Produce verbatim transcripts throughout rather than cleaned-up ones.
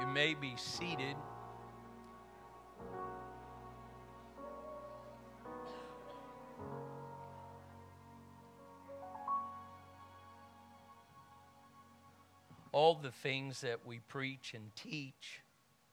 may be seated. All the things that we preach and teach,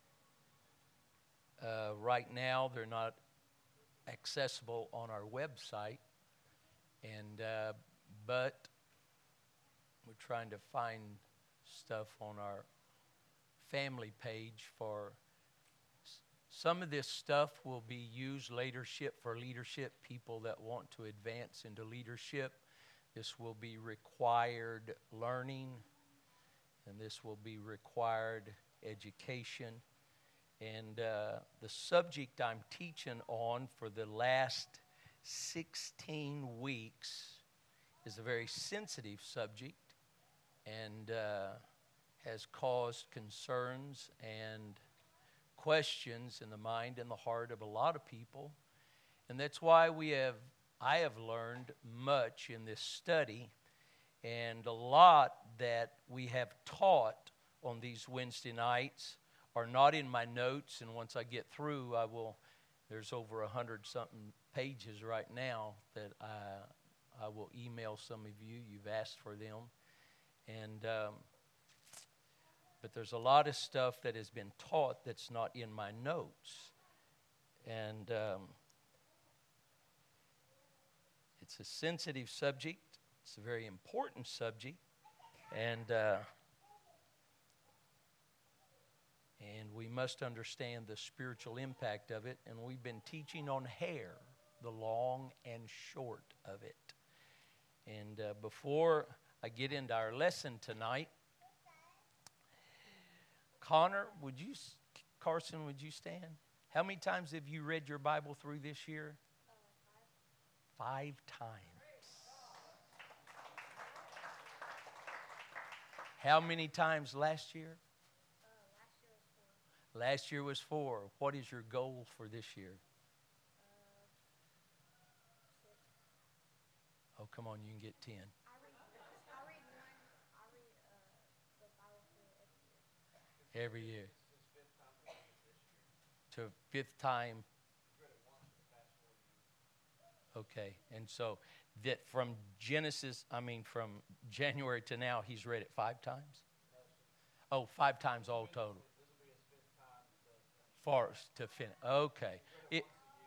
uh, right now they're not accessible on our website, and uh, but we're trying to find stuff on our family page for some of this stuff will be used leadership for leadership people that want to advance into leadership. This will be required learning, and this will be required education. And uh, the subject I'm teaching on for the last sixteen weeks is a very sensitive subject, and uh, has caused concerns and questions in the mind and the heart of a lot of people. And that's why we have, I have learned much in this study, and a lot that we have taught on these Wednesday nights are not in my notes, and once I get through, I will, there's over a hundred something pages right now that I, I will email some of you. You've asked for them. And um, but there's a lot of stuff that has been taught that's not in my notes. And um, it's a sensitive subject. It's a very important subject. And uh, and we must understand the spiritual impact of it. And we've been teaching on hair, the long and short of it. And uh, before I get into our lesson tonight, Connor, would you, Carson, would you stand? How many times have you read your Bible through this year? Uh, five. Five times. How many times last year? Uh, last year was four. Last year was four. What is your goal for this year? Uh, oh, come on, you can get ten. Every year. To fifth time. Okay, and so that from Genesis, I mean from January to now, he's read it five times? Oh, five times all total. For us to finish. Okay. It,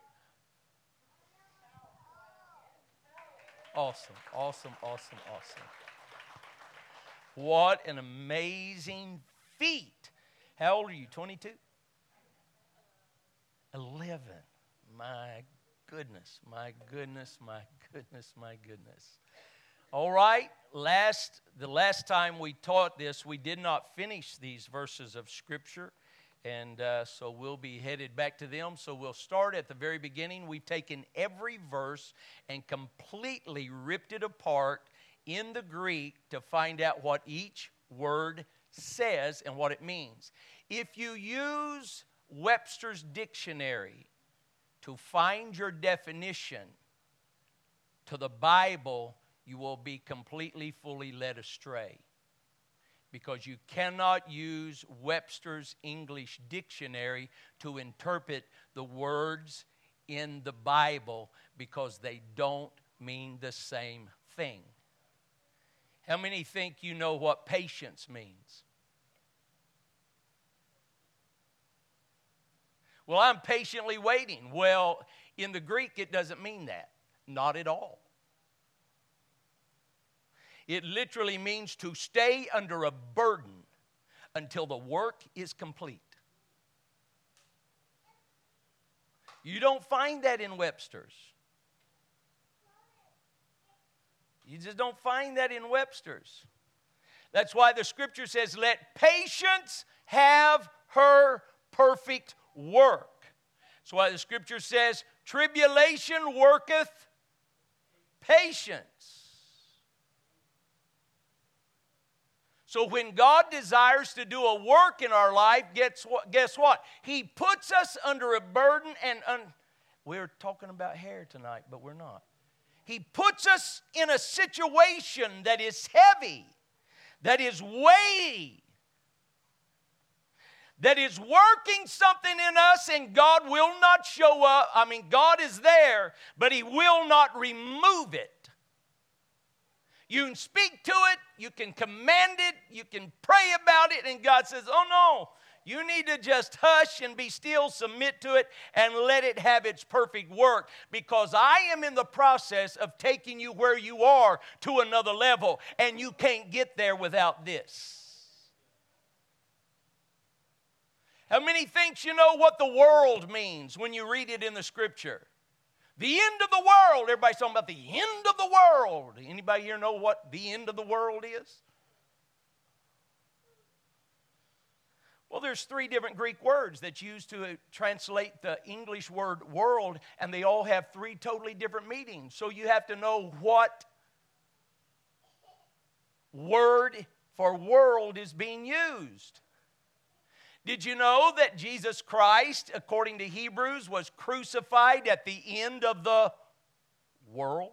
awesome, awesome, awesome, awesome. What an amazing feat. How old are you, twenty-two? eleven. My goodness, my goodness, my goodness, my goodness. All right, last the last time we taught this, we did not finish these verses of Scripture, and uh, so we'll be headed back to them. So we'll start at the very beginning. We've taken every verse and completely ripped it apart in the Greek to find out what each word says and what it means. If you use Webster's dictionary to find your definition to the Bible, you will be completely, fully led astray, because you cannot use Webster's English dictionary to interpret the words in the Bible, because they don't mean the same thing. How many think you know what patience means? Well, I'm patiently waiting. Well, in the Greek, it doesn't mean that. Not at all. It literally means to stay under a burden until the work is complete. You don't find that in Webster's. You just don't find that in Webster's. That's why the Scripture says, let patience have her perfect work. That's why the Scripture says, tribulation worketh patience. So when God desires to do a work in our life, guess what? Guess what? He puts us under a burden, and un- we're talking about hair tonight, but we're not. He puts us in a situation that is heavy, that is weighty, that is working something in us, and God will not show up. I mean, God is there, but He will not remove it. You can speak to it, you can command it, you can pray about it, and God says, oh no, you need to just hush and be still, submit to it, and let it have its perfect work, because I am in the process of taking you where you are to another level, and you can't get there without this. How many think you know what the world means when you read it in the Scripture? The end of the world. Everybody's talking about the end of the world. Anybody here know what the end of the world is? Well, there's three different Greek words that's used to translate the English word world, and they all have three totally different meanings. So you have to know what word for world is being used. Did you know that Jesus Christ, according to Hebrews, was crucified at the end of the world?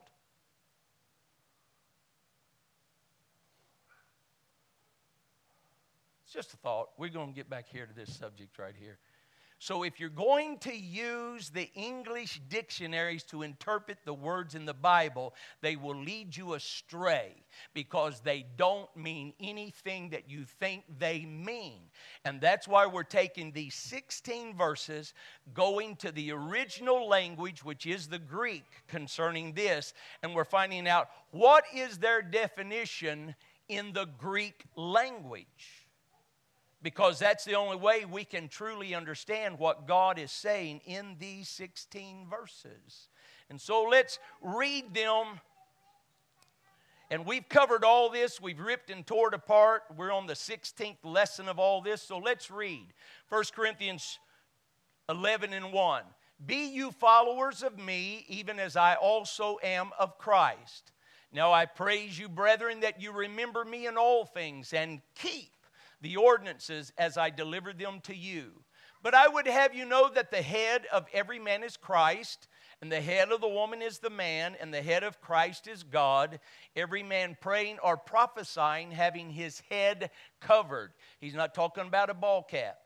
It's just a thought. We're going to get back here to this subject right here. So if you're going to use the English dictionaries to interpret the words in the Bible, they will lead you astray because they don't mean anything that you think they mean. And that's why we're taking these sixteen verses, going to the original language, which is the Greek, concerning this, and we're finding out what is their definition in the Greek language. Because that's the only way we can truly understand what God is saying in these sixteen verses. And so let's read them. And we've covered all this. We've ripped and tore it apart. We're on the sixteenth lesson of all this. So let's read First Corinthians eleven and one. Be you followers of me, even as I also am of Christ. Now I praise you, brethren, that you remember me in all things and keep the ordinances as I delivered them to you. But I would have you know that the head of every man is Christ, and the head of the woman is the man, and the head of Christ is God. Every man praying or prophesying, having his head covered. He's not talking about a ball cap.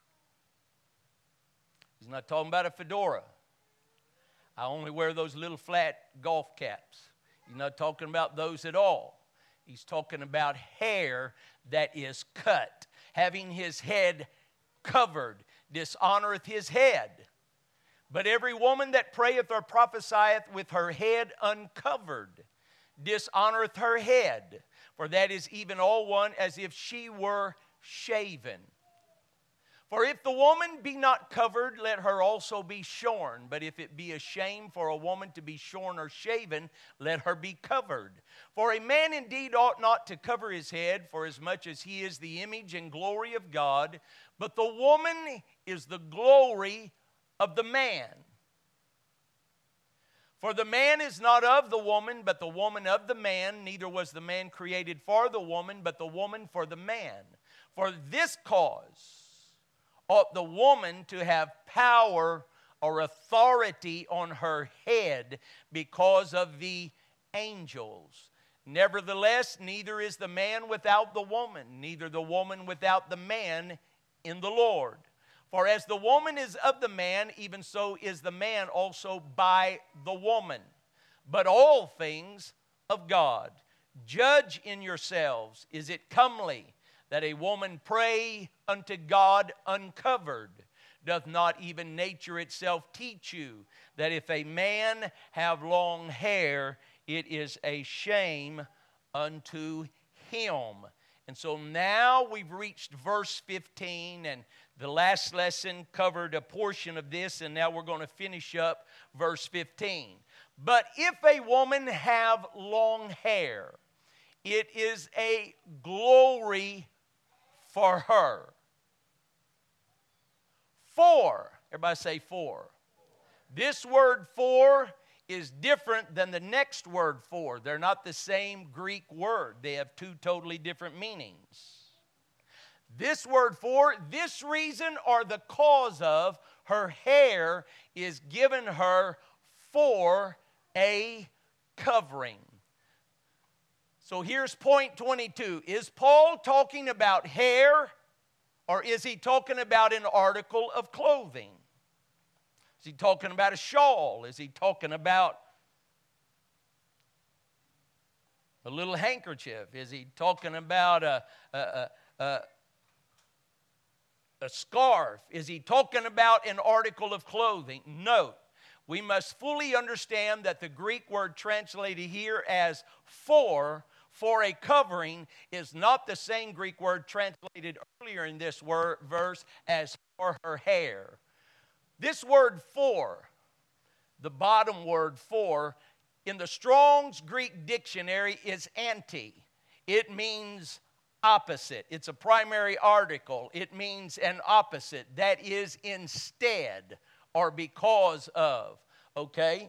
He's not talking about a fedora. I only wear those little flat golf caps. He's not talking about those at all. He's talking about hair that is cut. Having his head covered dishonoreth his head. But every woman that prayeth or prophesieth with her head uncovered dishonoreth her head. For that is even all one as if she were shaven. For if the woman be not covered, let her also be shorn. But if it be a shame for a woman to be shorn or shaven, let her be covered. For a man indeed ought not to cover his head, for as much as he is the image and glory of God, but the woman is the glory of the man. For the man is not of the woman, but the woman of the man. Neither was the man created for the woman, but the woman for the man. For this cause ought the woman to have power or authority on her head because of the angels. Nevertheless, neither is the man without the woman, neither the woman without the man in the Lord. For as the woman is of the man, even so is the man also by the woman. But all things of God. Judge in yourselves, is it comely that a woman pray unto God uncovered? Doth not even nature itself teach you that if a man have long hair, it is a shame unto him? And so now we've reached verse fifteen, and the last lesson covered a portion of this, and now we're going to finish up verse fifteen. But if a woman have long hair, it is a glory for her. For, everybody say for. This word for is different than the next word for. They're not the same Greek word. They have two totally different meanings. This word for, this reason or the cause of, her hair is given her for a covering. So here's point twenty-two. Is Paul talking about hair Or is he talking about an article of clothing? Is he talking about a shawl? Is he talking about a little handkerchief? Is he talking about a, a, a, a, a scarf? Is he talking about an article of clothing? Note, we must fully understand that the Greek word translated here as for, for a covering, is not the same Greek word translated earlier in this word, verse as for her hair. This word for, the bottom word for, in the Strong's Greek dictionary is anti. It means opposite. It's a primary article. It means an opposite. That is instead or because of. Okay?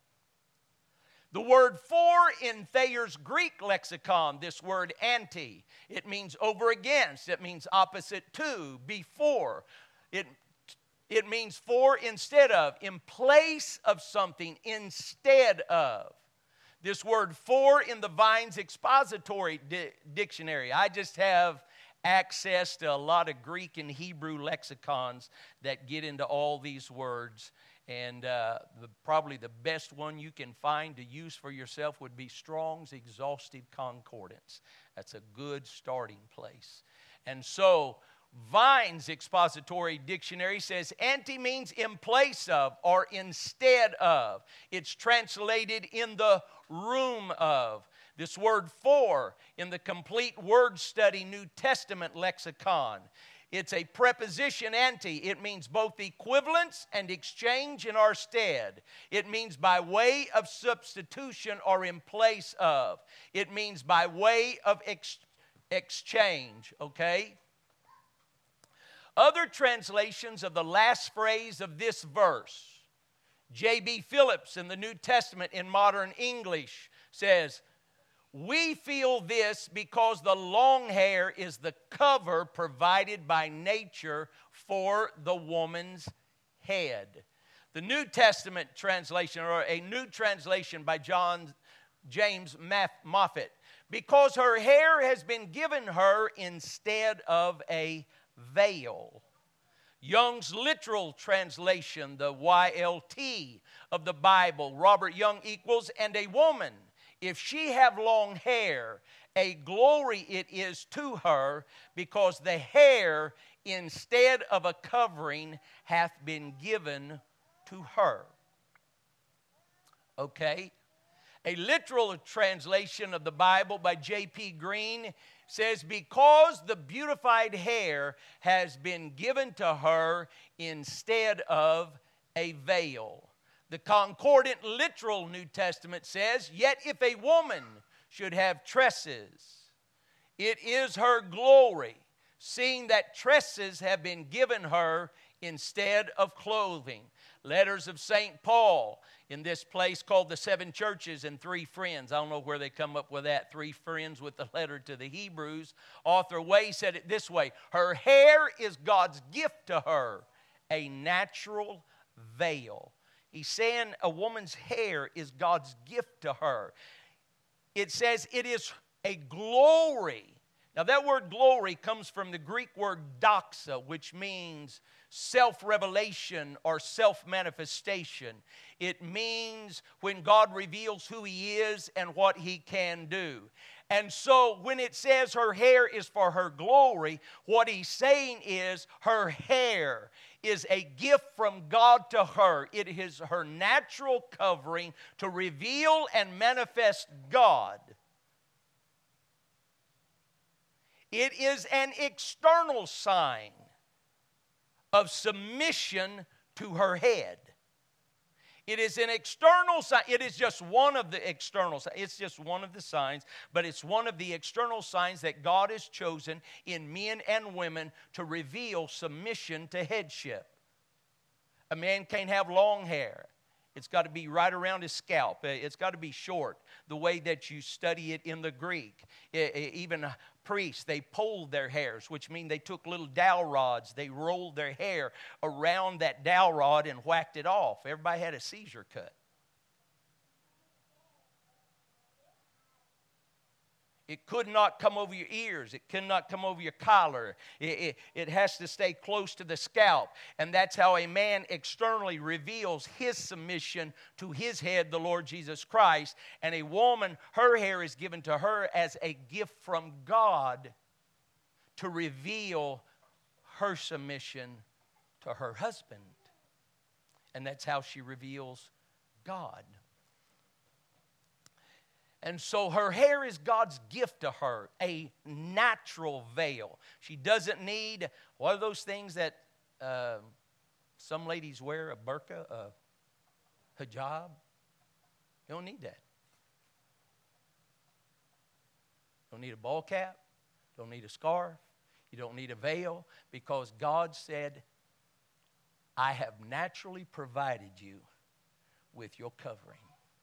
The word for in Thayer's Greek lexicon, this word anti, it means over against. It means opposite to, before. It It means for instead of, in place of something, instead of. This word for in the Vine's expository di- dictionary. I just have access to a lot of Greek and Hebrew lexicons that get into all these words. And uh, the, probably the best one you can find to use for yourself would be Strong's Exhaustive Concordance. That's a good starting place. And so, Vine's expository dictionary says anti means in place of or instead of. It's translated in the room of. This word for in the Complete Word Study New Testament lexicon. It's a preposition anti. It means both equivalence and exchange in our stead. It means by way of substitution or in place of. It means by way of ex- exchange, okay? Other translations of the last phrase of this verse, J B Phillips in the New Testament in modern English says, we feel this because the long hair is the cover provided by nature for the woman's head. The New Testament translation, or a new translation by John James Moffat, because her hair has been given her instead of a veil. Young's literal translation, the Y L T of the Bible, Robert Young equals, and a woman, if she have long hair, a glory it is to her, because the hair instead of a covering hath been given to her. Okay? A literal translation of the Bible by J P Green says, because the beautified hair has been given to her instead of a veil. The Concordant Literal New Testament says, yet if a woman should have tresses, it is her glory, seeing that tresses have been given her instead of clothing. Letters of Saint Paul in this place called the Seven Churches and Three Friends. I don't know where they come up with that. Three friends with the letter to the Hebrews. Author Way said it this way. Her hair is God's gift to her, a natural veil. He's saying a woman's hair is God's gift to her. It says it is a glory. Now that word glory comes from the Greek word doxa, which means self-revelation or self-manifestation. It means when God reveals who He is and what He can do. And so when it says her hair is for her glory, what he's saying is her hair is a gift from God to her. It is her natural covering to reveal and manifest God. It is an external sign of submission to her head. It is an external sign. It is just one of the external signs. It's just one of the signs, but it's one of the external signs that God has chosen in men and women to reveal submission to headship. A man can't have long hair. It's got to be right around his scalp. It's got to be short, the way that you study it in the Greek. Even priests, they pulled their hairs, which means they took little dowel rods. They rolled their hair around that dowel rod and whacked it off. Everybody had a Caesar cut. It could not come over your ears. It could not come over your collar. It, it, it has to stay close to the scalp. And that's how a man externally reveals his submission to his head, the Lord Jesus Christ. And a woman, her hair is given to her as a gift from God to reveal her submission to her husband. And that's how she reveals God. And so her hair is God's gift to her, a natural veil. She doesn't need one of those things that uh, some ladies wear, a burqa, a hijab. You don't need that. You don't need a ball cap. You don't need a scarf. You don't need a veil, because God said, I have naturally provided you with your covering.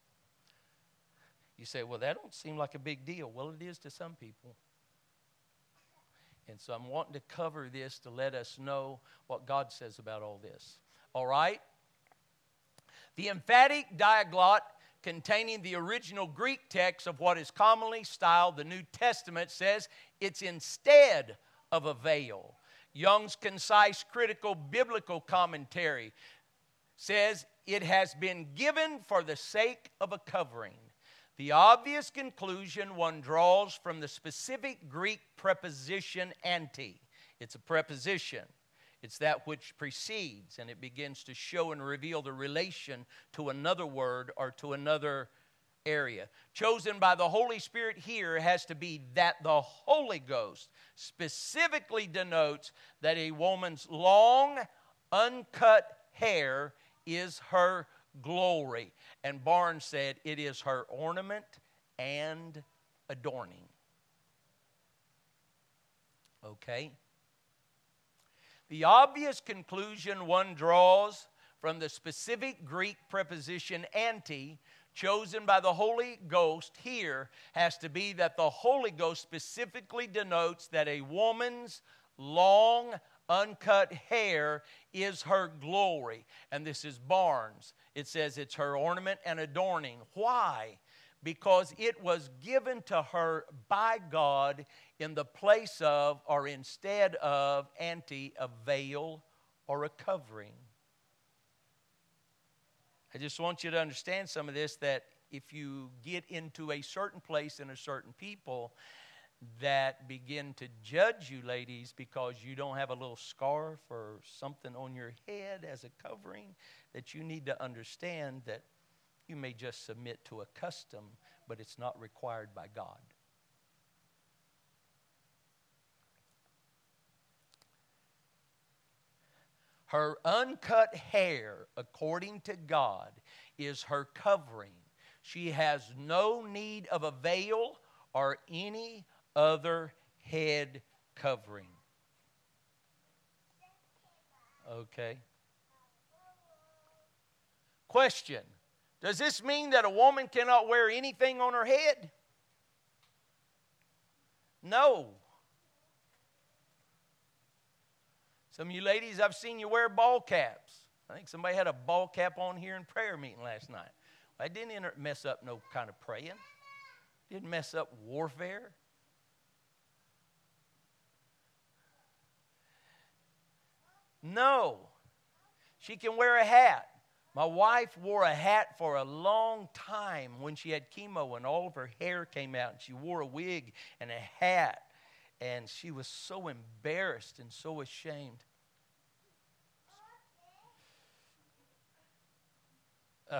You say, well, that don't seem like a big deal. Well, it is to some people. And so I'm wanting to cover this to let us know what God says about all this. All right? The emphatic diaglot containing the original Greek text of what is commonly styled the New Testament says it's instead of a veil. Young's Concise Critical Biblical Commentary says it has been given for the sake of a covering. The obvious conclusion one draws from the specific Greek preposition anti. It's a preposition. It's that which precedes, and it begins to show and reveal the relation to another word or to another area. Chosen by the Holy Spirit here has to be that the Holy Ghost specifically denotes that a woman's long, uncut hair is her glory. And Barnes said it is her ornament and adorning. Okay? The obvious conclusion one draws from the specific Greek preposition anti, chosen by the Holy Ghost here, has to be that the Holy Ghost specifically denotes that a woman's long, uncut hair is her glory. And this is Barnes. It says it's her ornament and adorning. Why? Because it was given to her by God in the place of, or instead of, anti, a veil or a covering. I just want you to understand some of this, that if you get into a certain place and a certain people that begin to judge you, ladies, because you don't have a little scarf or something on your head as a covering, that you need to understand that you may just submit to a custom, but it's not required by God. Her uncut hair, according to God, is her covering. She has no need of a veil or any other head covering. Okay. Question. Does this mean that a woman cannot wear anything on her head? No. Some of you ladies, I've seen you wear ball caps. I think somebody had a ball cap on here in prayer meeting last night. I didn't enter, mess up no kind of praying. Didn't mess up warfare. No. She can wear a hat. My wife wore a hat for a long time when she had chemo and all of her hair came out. And she wore a wig and a hat. And she was so embarrassed and so ashamed. Uh,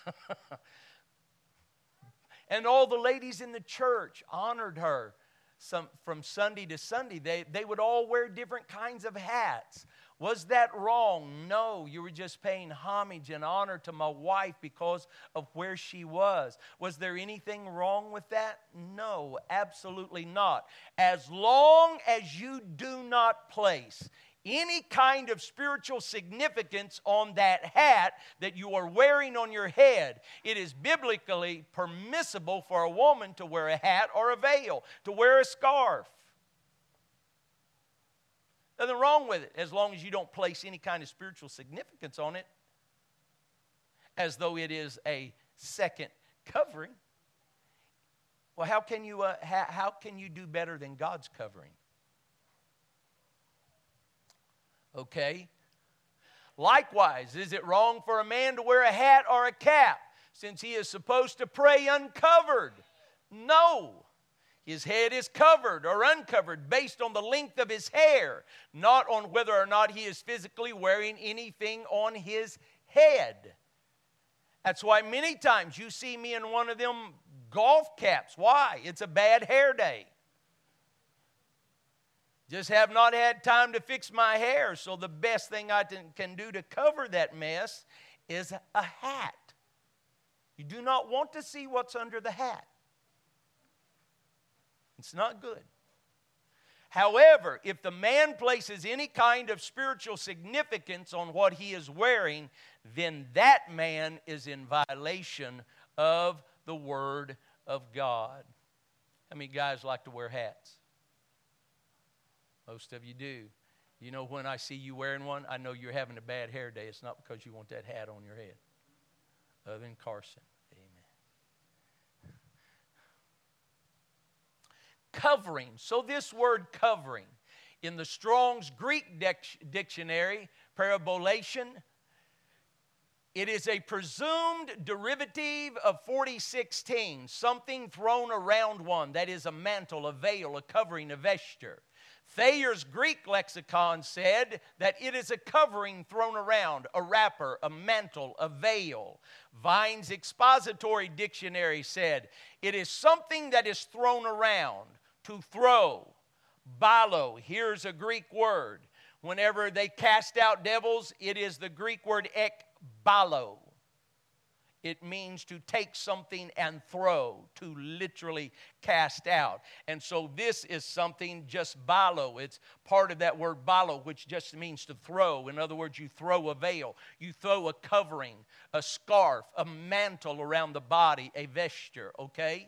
and all the ladies in the church honored her some, from Sunday to Sunday. They, they would all wear different kinds of hats. Was that wrong? No, you were just paying homage and honor to my wife because of where she was. Was there anything wrong with that? No, absolutely not. As long as you do not place any kind of spiritual significance on that hat that you are wearing on your head, it is biblically permissible for a woman to wear a hat or a veil, to wear a scarf. Nothing wrong with it, as long as you don't place any kind of spiritual significance on it, as though it is a second covering. Well, how can you, uh, how, how can you do better than God's covering? Okay. Likewise, is it wrong for a man to wear a hat or a cap, since he is supposed to pray uncovered? No. His head is covered or uncovered based on the length of his hair, not on whether or not he is physically wearing anything on his head. That's why many times you see me in one of them golf caps. Why? It's a bad hair day. Just have not had time to fix my hair, so the best thing I can do to cover that mess is a hat. You do not want to see what's under the hat. It's not good. However, if the man places any kind of spiritual significance on what he is wearing, then that man is in violation of the Word of God. How many guys like to wear hats? Most of you do. You know, when I see you wearing one, I know you're having a bad hair day. It's not because you want that hat on your head. Other than Carson. Covering. So this word covering, in the Strong's Greek dic- dictionary, parabolation, it is a presumed derivative of forty sixteen, something thrown around one, that is a mantle, a veil, a covering, a vesture. Thayer's Greek lexicon said that it is a covering thrown around, a wrapper, a mantle, a veil. Vine's expository dictionary said it is something that is thrown around. To throw. Balo, here's a Greek word. Whenever they cast out devils, it is the Greek word ekbalo. It means to take something and throw, to literally cast out. And so this is something just balo. It's part of that word balo, which just means to throw. In other words, you throw a veil. You throw a covering, a scarf, a mantle around the body, a vesture, okay?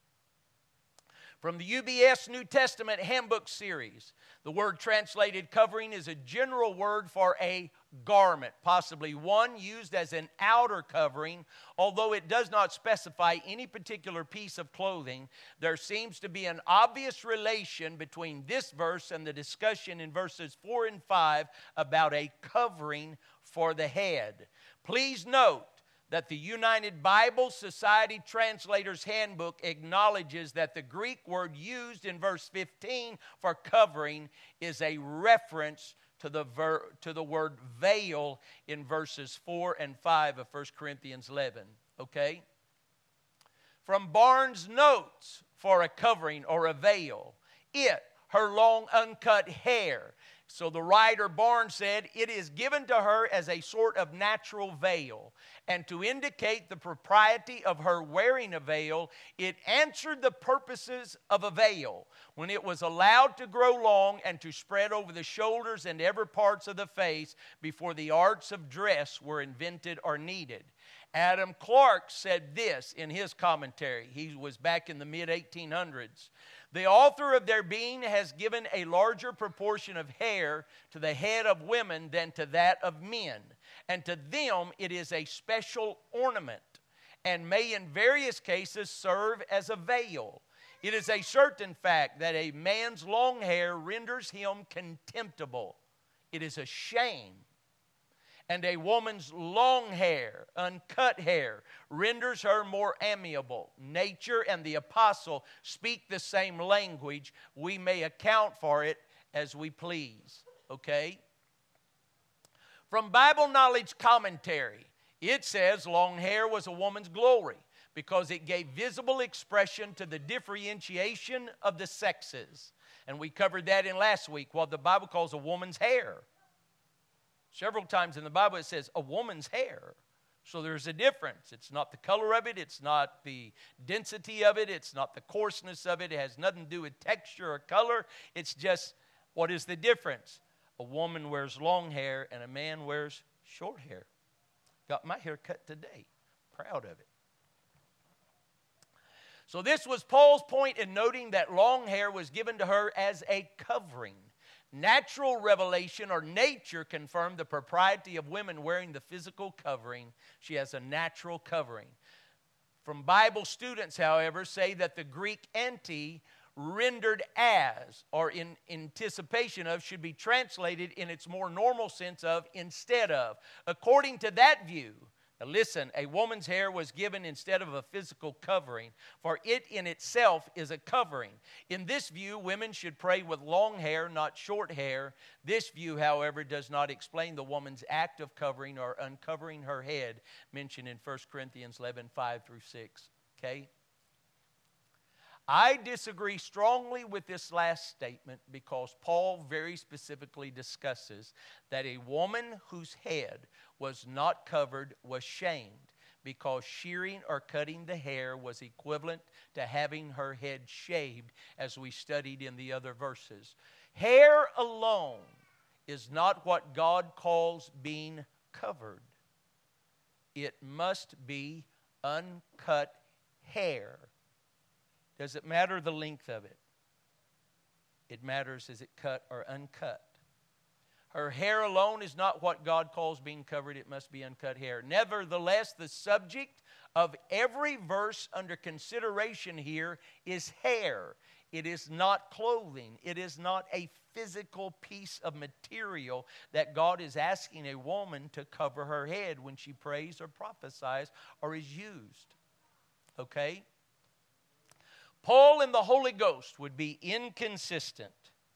From the U B S New Testament Handbook Series, the word translated covering is a general word for a garment, possibly one used as an outer covering. Although it does not specify any particular piece of clothing, there seems to be an obvious relation between this verse and the discussion in verses four and five about a covering for the head. Please note that the United Bible Society Translators Handbook acknowledges that the Greek word used in verse fifteen for covering is a reference to the, ver- to the word veil in verses four and five of First Corinthians eleven. Okay? From Barnes' Notes for a covering or a veil, it, her long uncut hair. So the writer Barnes said, it is given to her as a sort of natural veil. And to indicate the propriety of her wearing a veil, it answered the purposes of a veil when it was allowed to grow long and to spread over the shoulders and every parts of the face before the arts of dress were invented or needed. Adam Clarke said this in his commentary. He was back in the mid eighteen hundreds. The author of their being has given a larger proportion of hair to the head of women than to that of men, and to them it is a special ornament, and may in various cases serve as a veil. It is a certain fact that a man's long hair renders him contemptible. It is a shame. And a woman's long hair, uncut hair, renders her more amiable. Nature and the apostle speak the same language. We may account for it as we please. Okay? From Bible Knowledge Commentary, it says long hair was a woman's glory because it gave visible expression to the differentiation of the sexes. And we covered that in last week, what the Bible calls a woman's hair. Several times in the Bible it says a woman's hair. So there's a difference. It's not the color of it. It's not the density of it. It's not the coarseness of it. It has nothing to do with texture or color. It's just, what is the difference? A woman wears long hair and a man wears short hair. Got my hair cut today. Proud of it. So this was Paul's point in noting that long hair was given to her as a covering. Natural revelation or nature confirmed the propriety of women wearing the physical covering. She has a natural covering. From Bible students, however, say that the Greek anti, rendered as, or in anticipation of, should be translated in its more normal sense of instead of. According to that view, now listen, a woman's hair was given instead of a physical covering, for it in itself is a covering. In this view, women should pray with long hair, not short hair. This view, however, does not explain the woman's act of covering or uncovering her head, mentioned in First Corinthians eleven, five through six. Okay? I disagree strongly with this last statement because Paul very specifically discusses that a woman whose head was not covered was shamed because shearing or cutting the hair was equivalent to having her head shaved, as we studied in the other verses. Hair alone is not what God calls being covered. It must be uncut hair. Does it matter the length of it? It matters, is it cut or uncut? Her hair alone is not what God calls being covered. It must be uncut hair. Nevertheless, the subject of every verse under consideration here is hair. It is not clothing. It is not a physical piece of material that God is asking a woman to cover her head when she prays or prophesies or is used. Okay? Paul and the Holy Ghost would be inconsistent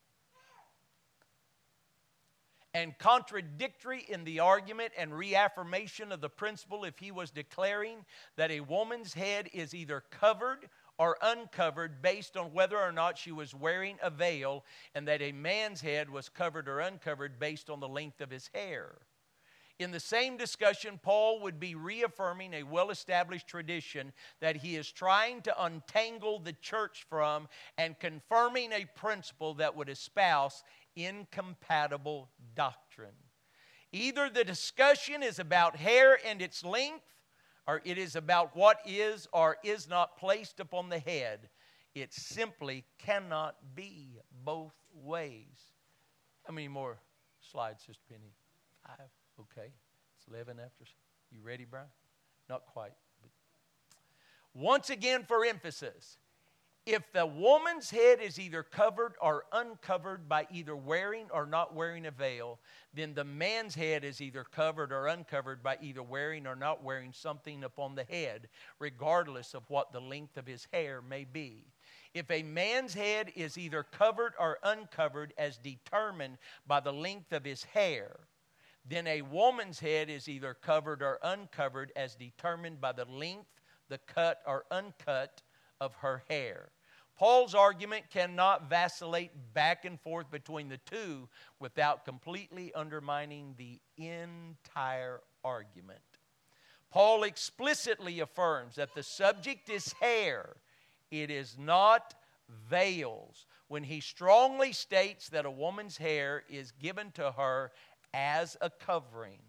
and contradictory in the argument and reaffirmation of the principle if he was declaring that a woman's head is either covered or uncovered based on whether or not she was wearing a veil, and that a man's head was covered or uncovered based on the length of his hair. In the same discussion, Paul would be reaffirming a well-established tradition that he is trying to untangle the church from and confirming a principle that would espouse incompatible doctrine. Either the discussion is about hair and its length, or it is about what is or is not placed upon the head. It simply cannot be both ways. How many more slides, Sister Penny? Five. Okay. It's eleven after. You ready, Brian? Not quite. But once again, for emphasis, if the woman's head is either covered or uncovered by either wearing or not wearing a veil, then the man's head is either covered or uncovered by either wearing or not wearing something upon the head, regardless of what the length of his hair may be. If a man's head is either covered or uncovered as determined by the length of his hair, then a woman's head is either covered or uncovered as determined by the length, the cut or uncut of her hair. Paul's argument cannot vacillate back and forth between the two without completely undermining the entire argument. Paul explicitly affirms that the subject is hair. It is not veils, when he strongly states that a woman's hair is given to her as a covering.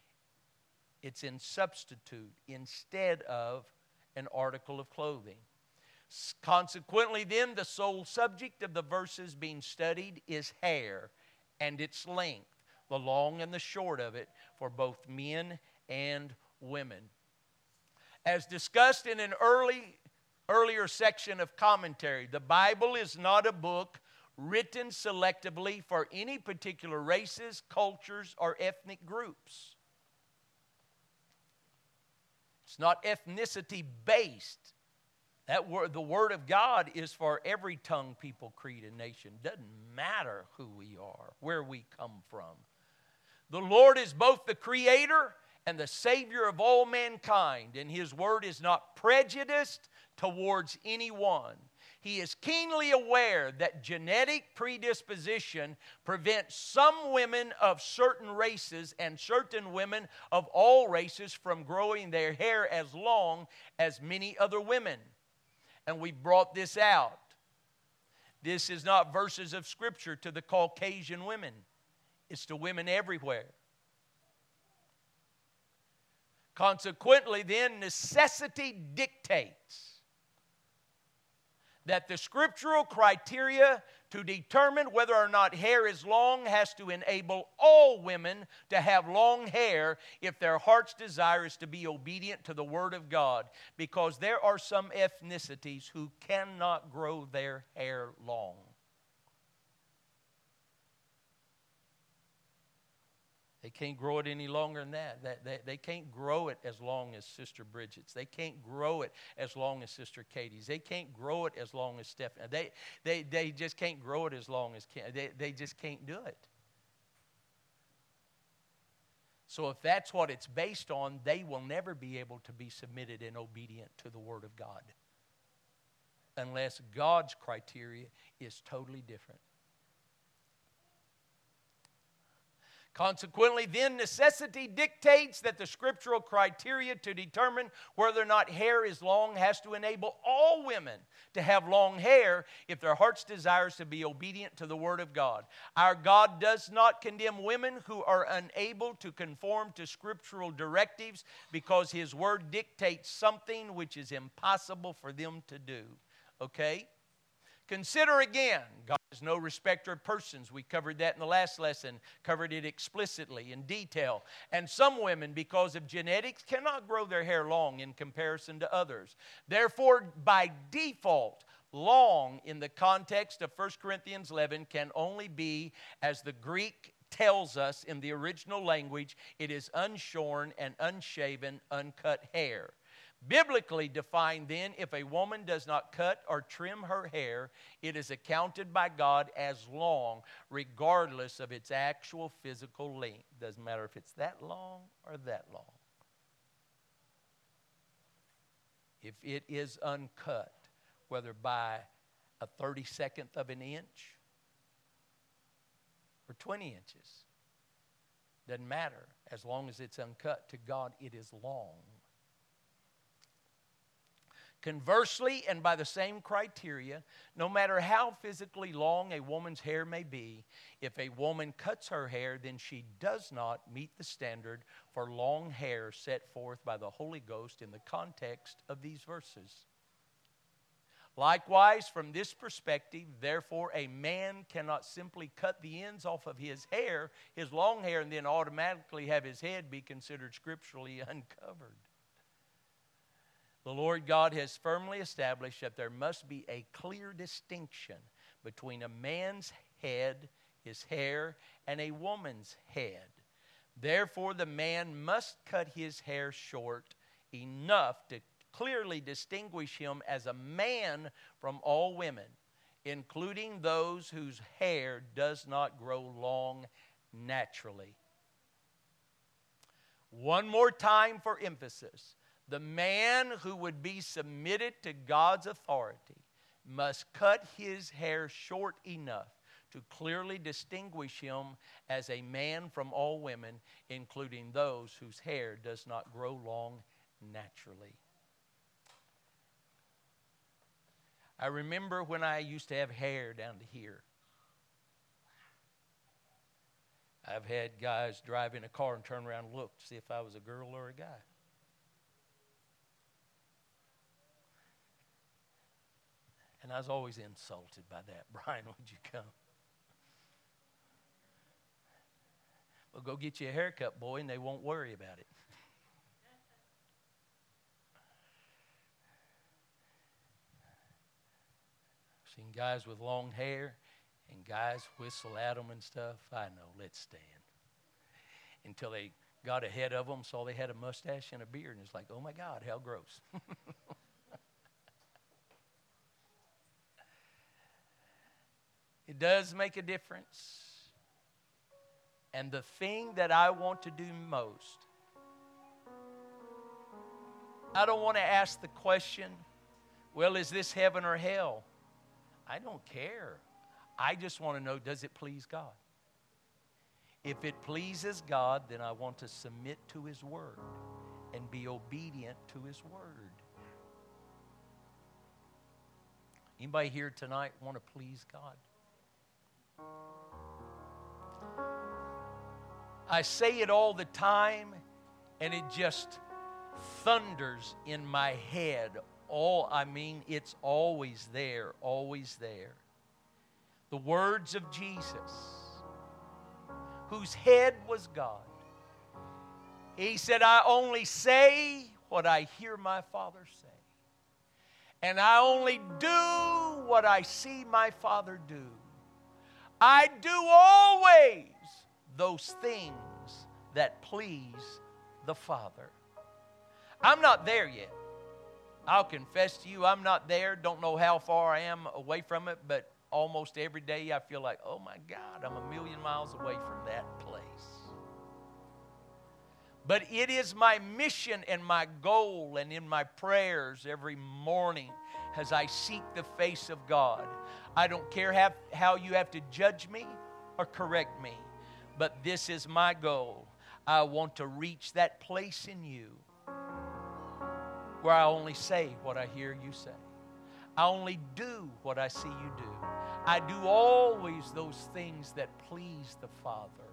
It's in substitute instead of an article of clothing. Consequently, then, the sole subject of the verses being studied is hair and its length, the long and the short of it, for both men and women. As discussed in an early, earlier section of commentary, the Bible is not a book written selectively for any particular races, cultures, or ethnic groups. It's not ethnicity-based. That word, the Word of God is for every tongue, people, creed, and nation. Doesn't matter who we are, where we come from. The Lord is both the Creator and the Savior of all mankind, and His Word is not prejudiced towards anyone. He is keenly aware that genetic predisposition prevents some women of certain races and certain women of all races from growing their hair as long as many other women. And we brought this out. This is not verses of Scripture to the Caucasian women. It's to women everywhere. Consequently, then, necessity dictates that the scriptural criteria to determine whether or not hair is long has to enable all women to have long hair if their heart's desire is to be obedient to the Word of God, because there are some ethnicities who cannot grow their hair long. They can't grow it any longer than that. They, they, they can't grow it as long as Sister Bridget's. They can't grow it as long as Sister Katie's. They can't grow it as long as Stephanie. They, they, they just can't grow it as long as they, they just can't do it. So if that's what it's based on, they will never be able to be submitted and obedient to the Word of God unless God's criteria is totally different. Consequently, then, necessity dictates that the scriptural criteria to determine whether or not hair is long has to enable all women to have long hair if their heart's desire is to be obedient to the Word of God. Our God does not condemn women who are unable to conform to scriptural directives because His Word dictates something which is impossible for them to do. Okay? Consider again, God is no respecter of persons. We covered that in the last lesson, covered it explicitly in detail. And some women, because of genetics, cannot grow their hair long in comparison to others. Therefore, by default, long in the context of First Corinthians eleven can only be, as the Greek tells us in the original language, it is unshorn and unshaven, uncut hair. Biblically defined then, if a woman does not cut or trim her hair, it is accounted by God as long, regardless of its actual physical length. Doesn't matter if it's that long or that long. If it is uncut, whether by a thirty-secondth of an inch or twenty inches, doesn't matter. As long as it's uncut, to God it is long. Conversely, and by the same criteria, no matter how physically long a woman's hair may be, if a woman cuts her hair, then she does not meet the standard for long hair set forth by the Holy Ghost in the context of these verses. Likewise, from this perspective, therefore, a man cannot simply cut the ends off of his hair, his long hair, and then automatically have his head be considered scripturally uncovered. The Lord God has firmly established that there must be a clear distinction between a man's head, his hair, and a woman's head. Therefore, the man must cut his hair short enough to clearly distinguish him as a man from all women, including those whose hair does not grow long naturally. One more time for emphasis. The man who would be submitted to God's authority must cut his hair short enough to clearly distinguish him as a man from all women, including those whose hair does not grow long naturally. I remember when I used to have hair down to here. I've had guys drive in a car and turn around and look to see if I was a girl or a guy. And I was always insulted by that. Brian, would you come? Well, go get you a haircut, boy, and they won't worry about it. I've seen guys with long hair and guys whistle at them and stuff. I know, let's stand. Until they got ahead of them, saw they had a mustache and a beard, and it's like, oh my God, how gross. It does make a difference. And the thing that I want to do most, I don't want to ask the question, well, is this heaven or hell? I don't care. I just want to know, does it please God? If it pleases God, then I want to submit to His Word and be obedient to His Word. Anybody here tonight want to please God? I say it all the time, and it just thunders in my head all, I mean, it's always there, always there. The words of Jesus, whose head was God. He said, I only say what I hear my Father say. And I only do what I see my Father do. I do always those things that please the Father. I'm not there yet. I'll confess to you, I'm not there. Don't know how far I am away from it, but almost every day I feel like, oh my God, I'm a million miles away from that place. But it is my mission and my goal, and in my prayers every morning as I seek the face of God. I don't care how, how you have to judge me or correct me, but this is my goal. I want to reach that place in you where I only say what I hear you say. I only do what I see you do. I do always those things that please the Father.